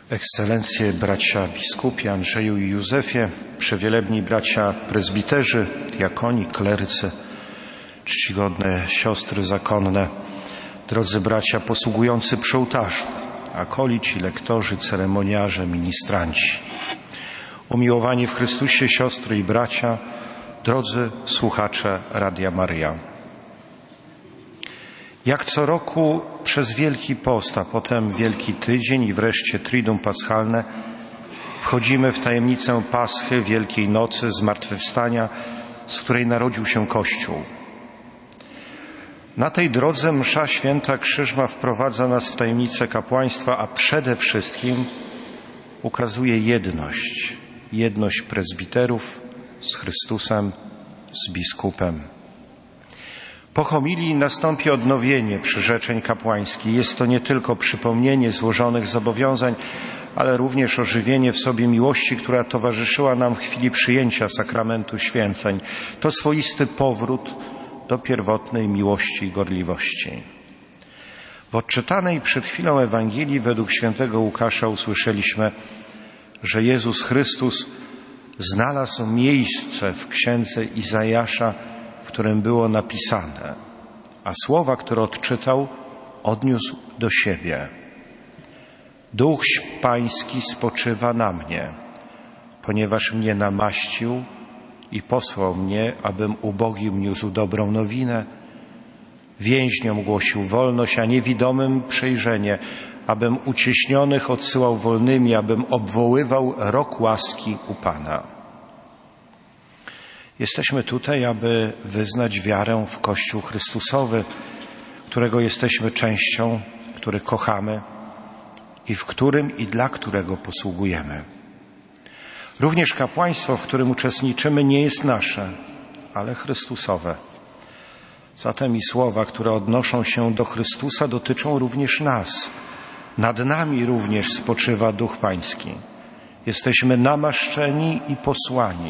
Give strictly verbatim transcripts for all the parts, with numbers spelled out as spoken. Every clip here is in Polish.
Ekscelencje, bracia biskupi Andrzeju i Józefie, przewielebni bracia prezbiterzy, diakoni, klerycy, czcigodne siostry zakonne, drodzy bracia posługujący przy ołtarzu, akolici, lektorzy, ceremoniarze, ministranci, umiłowani w Chrystusie siostry i bracia, drodzy słuchacze Radia Maryja. Jak co roku przez Wielki Post, a potem Wielki Tydzień i wreszcie Triduum Paschalne wchodzimy w tajemnicę Paschy, Wielkiej Nocy, Zmartwychwstania, z której narodził się Kościół. Na tej drodze msza święta Krzyżma wprowadza nas w tajemnicę kapłaństwa, a przede wszystkim ukazuje jedność, jedność prezbiterów z Chrystusem, z biskupem. Po homilii nastąpi odnowienie przyrzeczeń kapłańskich. Jest to nie tylko przypomnienie złożonych zobowiązań, ale również ożywienie w sobie miłości, która towarzyszyła nam w chwili przyjęcia sakramentu święceń. To swoisty powrót do pierwotnej miłości i gorliwości. W odczytanej przed chwilą Ewangelii według świętego Łukasza usłyszeliśmy, że Jezus Chrystus znalazł miejsce w księdze Izajasza, w którym było napisane, a słowa, które odczytał, odniósł do siebie. Duch Pański spoczywa na mnie, ponieważ mnie namaścił i posłał mnie, abym ubogim niósł dobrą nowinę, więźniom głosił wolność, a niewidomym przejrzenie, abym uciśnionych odsyłał wolnymi, abym obwoływał rok łaski u Pana. Jesteśmy tutaj, aby wyznać wiarę w Kościół Chrystusowy, którego jesteśmy częścią, który kochamy i w którym i dla którego posługujemy. Również kapłaństwo, w którym uczestniczymy, nie jest nasze, ale Chrystusowe. Zatem i słowa, które odnoszą się do Chrystusa, dotyczą również nas. Nad nami również spoczywa Duch Pański. Jesteśmy namaszczeni i posłani.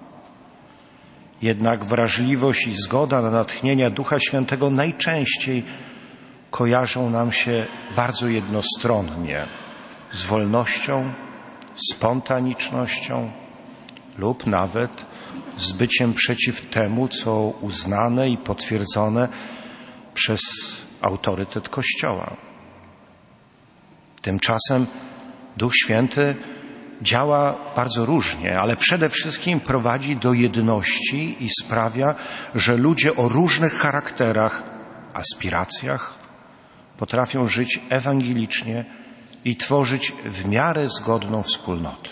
Jednak wrażliwość i zgoda na natchnienia Ducha Świętego najczęściej kojarzą nam się bardzo jednostronnie z wolnością, spontanicznością lub nawet z byciem przeciw temu, co uznane i potwierdzone przez autorytet Kościoła. Tymczasem Duch Święty działa bardzo różnie, ale przede wszystkim prowadzi do jedności i sprawia, że ludzie o różnych charakterach, aspiracjach potrafią żyć ewangelicznie i tworzyć w miarę zgodną wspólnotę.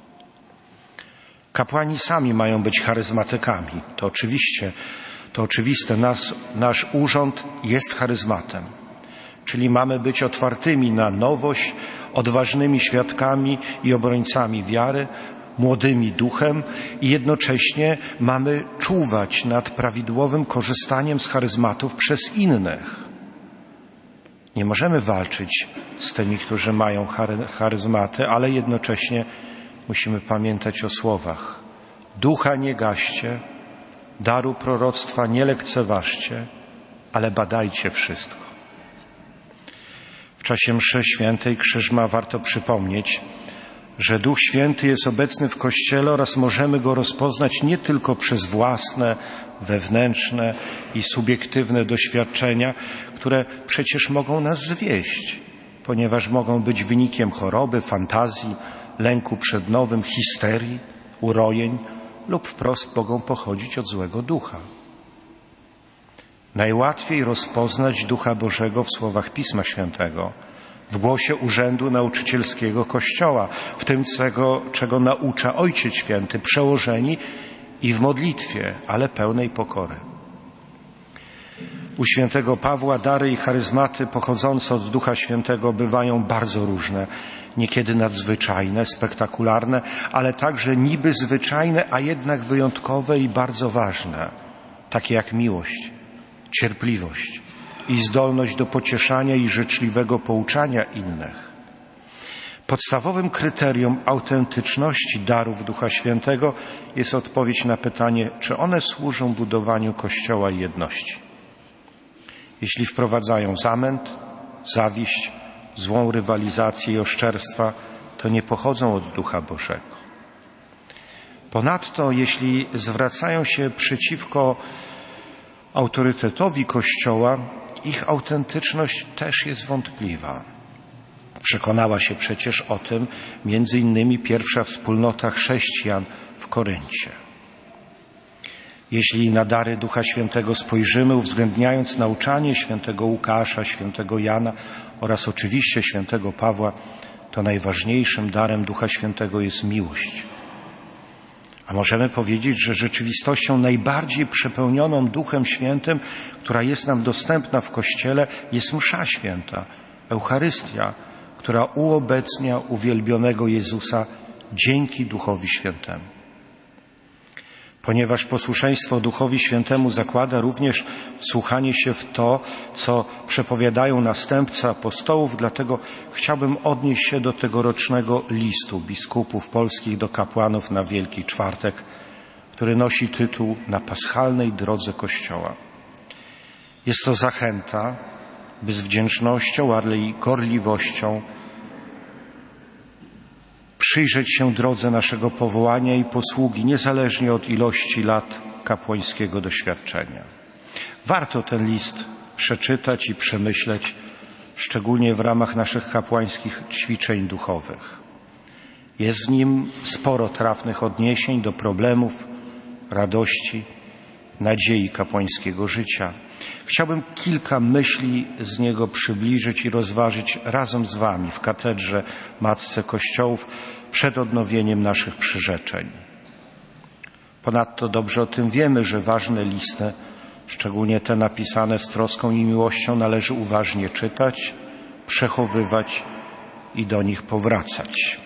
Kapłani sami mają być charyzmatykami. To oczywiście, to oczywiste. Nas, nasz urząd jest charyzmatem. Czyli mamy być otwartymi na nowość, odważnymi świadkami i obrońcami wiary, młodymi duchem i jednocześnie mamy czuwać nad prawidłowym korzystaniem z charyzmatów przez innych. Nie możemy walczyć z tymi, którzy mają charyzmaty, ale jednocześnie musimy pamiętać o słowach. Ducha nie gaście, daru proroctwa nie lekceważcie, ale badajcie wszystko. W czasie mszy świętej Krzyżma warto przypomnieć, że Duch Święty jest obecny w Kościele oraz możemy Go rozpoznać nie tylko przez własne, wewnętrzne i subiektywne doświadczenia, które przecież mogą nas zwieść, ponieważ mogą być wynikiem choroby, fantazji, lęku przed nowym, histerii, urojeń lub wprost mogą pochodzić od złego ducha. Najłatwiej rozpoznać Ducha Bożego w słowach Pisma Świętego, w głosie urzędu nauczycielskiego Kościoła, w tym, czego, czego naucza Ojciec Święty, przełożeni i w modlitwie, ale pełnej pokory. U świętego Pawła dary i charyzmaty pochodzące od Ducha Świętego bywają bardzo różne, niekiedy nadzwyczajne, spektakularne, ale także niby zwyczajne, a jednak wyjątkowe i bardzo ważne, takie jak miłość, cierpliwość i zdolność do pocieszania i życzliwego pouczania innych. Podstawowym kryterium autentyczności darów Ducha Świętego jest odpowiedź na pytanie, czy one służą budowaniu Kościoła i jedności. Jeśli wprowadzają zamęt, zawiść, złą rywalizację i oszczerstwa, to nie pochodzą od Ducha Bożego. Ponadto, jeśli zwracają się przeciwko autorytetowi Kościoła, ich autentyczność też jest wątpliwa. Przekonała się przecież o tym między innymi pierwsza wspólnota chrześcijan w Koryncie. Jeśli na dary Ducha Świętego spojrzymy, uwzględniając nauczanie świętego Łukasza, świętego Jana oraz oczywiście świętego Pawła, to najważniejszym darem Ducha Świętego jest miłość. A możemy powiedzieć, że rzeczywistością najbardziej przepełnioną Duchem Świętym, która jest nam dostępna w Kościele, jest msza święta, Eucharystia, która uobecnia uwielbionego Jezusa dzięki Duchowi Świętemu. Ponieważ posłuszeństwo Duchowi Świętemu zakłada również wsłuchanie się w to, co przepowiadają następcy apostołów, dlatego chciałbym odnieść się do tegorocznego listu biskupów polskich do kapłanów na Wielki Czwartek, który nosi tytuł Na paschalnej drodze Kościoła. Jest to zachęta, by z wdzięcznością, ale i gorliwością przyjrzeć się drodze naszego powołania i posługi, niezależnie od ilości lat kapłańskiego doświadczenia. Warto ten list przeczytać i przemyśleć, szczególnie w ramach naszych kapłańskich ćwiczeń duchowych. Jest w nim sporo trafnych odniesień do problemów, radości, nadziei kapłańskiego życia. Chciałbym kilka myśli z niego przybliżyć i rozważyć razem z Wami w katedrze Matce Kościołów przed odnowieniem naszych przyrzeczeń. Ponadto dobrze o tym wiemy, że ważne listy, szczególnie te napisane z troską i miłością, należy uważnie czytać, przechowywać i do nich powracać.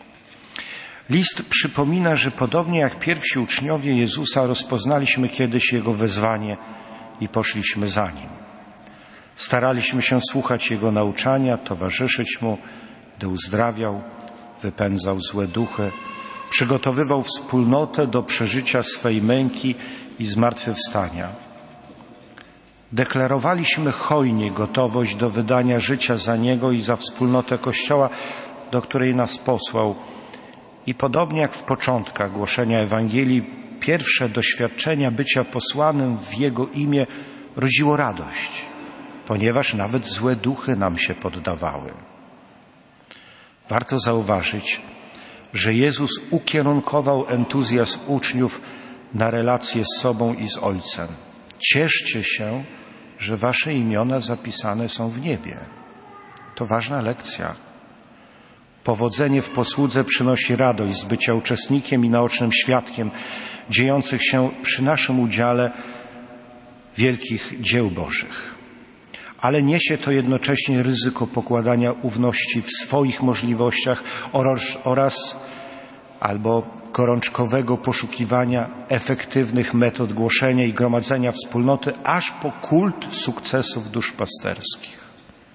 List przypomina, że podobnie jak pierwsi uczniowie Jezusa rozpoznaliśmy kiedyś Jego wezwanie i poszliśmy za Nim. Staraliśmy się słuchać Jego nauczania, towarzyszyć Mu, gdy uzdrawiał, wypędzał złe duchy, przygotowywał wspólnotę do przeżycia swej męki i zmartwychwstania. Deklarowaliśmy hojnie gotowość do wydania życia za Niego i za wspólnotę Kościoła, do której nas posłał. I podobnie jak w początkach głoszenia Ewangelii, pierwsze doświadczenia bycia posłanym w Jego imię rodziło radość, ponieważ nawet złe duchy nam się poddawały. Warto zauważyć, że Jezus ukierunkował entuzjazm uczniów na relacje z sobą i z Ojcem. Cieszcie się, że wasze imiona zapisane są w niebie. To ważna lekcja. Powodzenie w posłudze przynosi radość z bycia uczestnikiem i naocznym świadkiem dziejących się przy naszym udziale wielkich dzieł Bożych. Ale niesie to jednocześnie ryzyko pokładania ufności w swoich możliwościach oraz, oraz albo gorączkowego poszukiwania efektywnych metod głoszenia i gromadzenia wspólnoty aż po kult sukcesów duszpasterskich.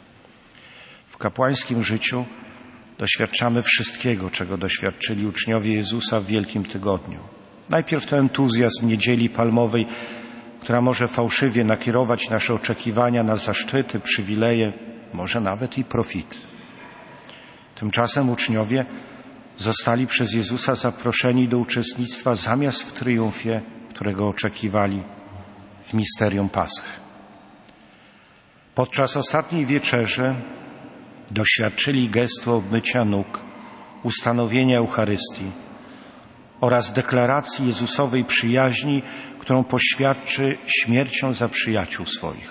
W kapłańskim życiu doświadczamy wszystkiego, czego doświadczyli uczniowie Jezusa w Wielkim Tygodniu. Najpierw to entuzjazm Niedzieli Palmowej, która może fałszywie nakierować nasze oczekiwania na zaszczyty, przywileje, może nawet i profity. Tymczasem uczniowie zostali przez Jezusa zaproszeni do uczestnictwa zamiast w triumfie, którego oczekiwali, w misterium Paschy. Podczas ostatniej wieczerzy doświadczyli gestu obmycia nóg, ustanowienia Eucharystii oraz deklaracji Jezusowej przyjaźni, którą poświadczy śmiercią za przyjaciół swoich.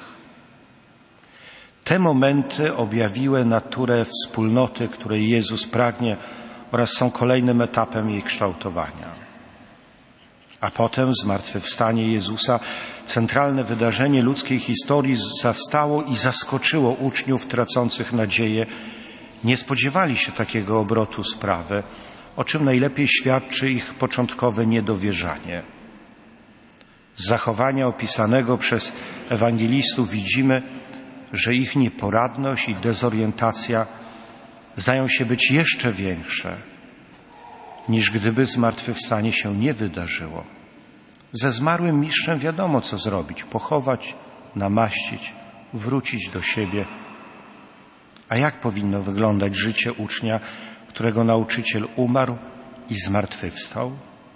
Te momenty objawiły naturę wspólnoty, której Jezus pragnie, oraz są kolejnym etapem jej kształtowania. A potem zmartwychwstanie Jezusa, centralne wydarzenie ludzkiej historii, zastało i zaskoczyło uczniów tracących nadzieję. Nie spodziewali się takiego obrotu sprawy, o czym najlepiej świadczy ich początkowe niedowierzanie. Z zachowania opisanego przez ewangelistów widzimy, że ich nieporadność i dezorientacja zdają się być jeszcze większe, niż gdyby zmartwychwstanie się nie wydarzyło. Ze zmarłym mistrzem wiadomo, co zrobić: pochować, namaścić, wrócić do siebie. A jak powinno wyglądać życie ucznia, którego nauczyciel umarł i zmartwychwstał?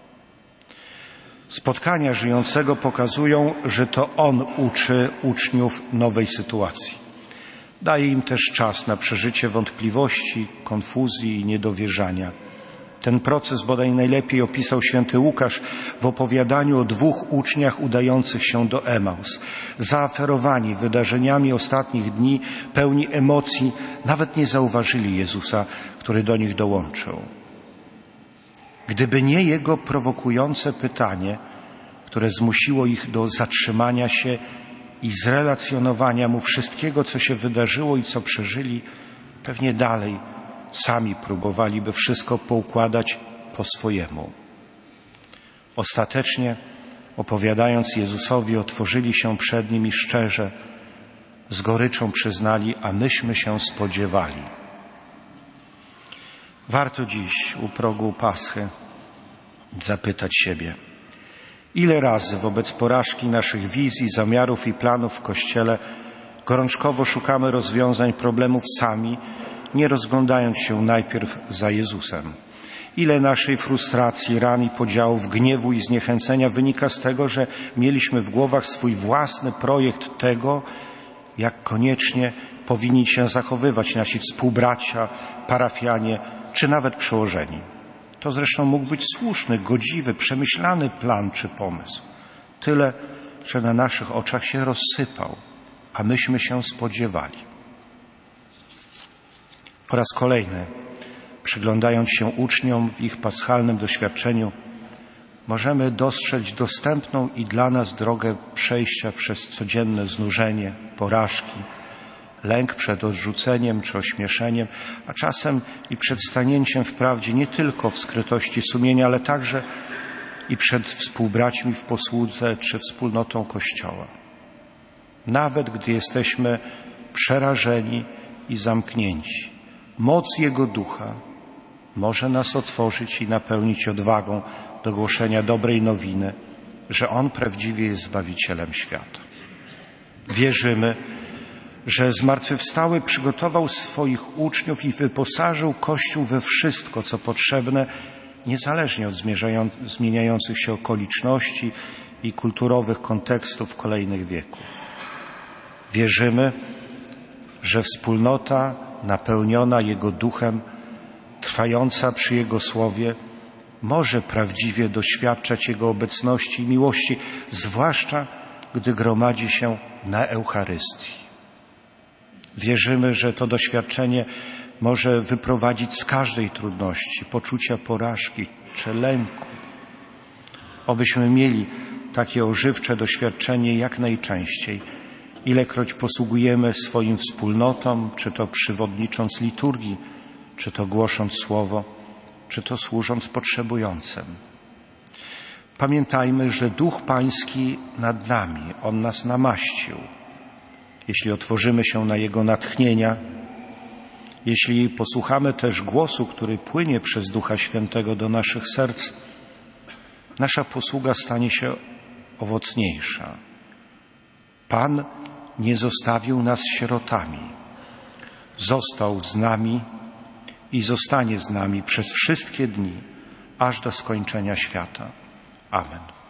Spotkania żyjącego pokazują, że to On uczy uczniów nowej sytuacji. Daje im też czas na przeżycie wątpliwości, konfuzji i niedowierzania. Ten proces bodaj najlepiej opisał święty Łukasz w opowiadaniu o dwóch uczniach udających się do Emaus. Zaaferowani wydarzeniami ostatnich dni, pełni emocji, nawet nie zauważyli Jezusa, który do nich dołączył. Gdyby nie Jego prowokujące pytanie, które zmusiło ich do zatrzymania się i zrelacjonowania Mu wszystkiego, co się wydarzyło i co przeżyli, pewnie dalej sami próbowaliby wszystko poukładać po swojemu. Ostatecznie, opowiadając Jezusowi, otworzyli się przed Nim i szczerze, z goryczą przyznali, a myśmy się spodziewali. Warto dziś u progu Paschy zapytać siebie, ile razy wobec porażki naszych wizji, zamiarów i planów w Kościele gorączkowo szukamy rozwiązań problemów sami, nie rozglądając się najpierw za Jezusem. Ile naszej frustracji, ran i podziałów, gniewu i zniechęcenia wynika z tego, że mieliśmy w głowach swój własny projekt tego, jak koniecznie powinni się zachowywać nasi współbracia, parafianie czy nawet przełożeni. To zresztą mógł być słuszny, godziwy, przemyślany plan czy pomysł. Tyle, że na naszych oczach się rozsypał, a myśmy się spodziewali. Po raz kolejny, przyglądając się uczniom w ich paschalnym doświadczeniu, możemy dostrzec dostępną i dla nas drogę przejścia przez codzienne znużenie, porażki, lęk przed odrzuceniem czy ośmieszeniem, a czasem i przed stanięciem w prawdzie nie tylko w skrytości sumienia, ale także i przed współbraćmi w posłudze czy wspólnotą Kościoła. Nawet gdy jesteśmy przerażeni i zamknięci, moc Jego Ducha może nas otworzyć i napełnić odwagą do głoszenia dobrej nowiny, że On prawdziwie jest Zbawicielem świata. Wierzymy, że Zmartwychwstały przygotował swoich uczniów i wyposażył Kościół we wszystko, co potrzebne, niezależnie od zmieniających się okoliczności i kulturowych kontekstów kolejnych wieków. Wierzymy, że wspólnota napełniona Jego Duchem, trwająca przy Jego Słowie, może prawdziwie doświadczać Jego obecności i miłości, zwłaszcza gdy gromadzi się na Eucharystii. Wierzymy, że to doświadczenie może wyprowadzić z każdej trudności, poczucia porażki czy lęku. Obyśmy mieli takie ożywcze doświadczenie jak najczęściej, ilekroć posługujemy swoim wspólnotom, czy to przewodnicząc liturgii, czy to głosząc słowo, czy to służąc potrzebującym. Pamiętajmy, że Duch Pański nad nami, On nas namaścił. Jeśli otworzymy się na Jego natchnienia, jeśli posłuchamy też głosu, który płynie przez Ducha Świętego do naszych serc, nasza posługa stanie się owocniejsza. Pan nie zostawił nas sierotami. Został z nami i zostanie z nami przez wszystkie dni, aż do skończenia świata. Amen.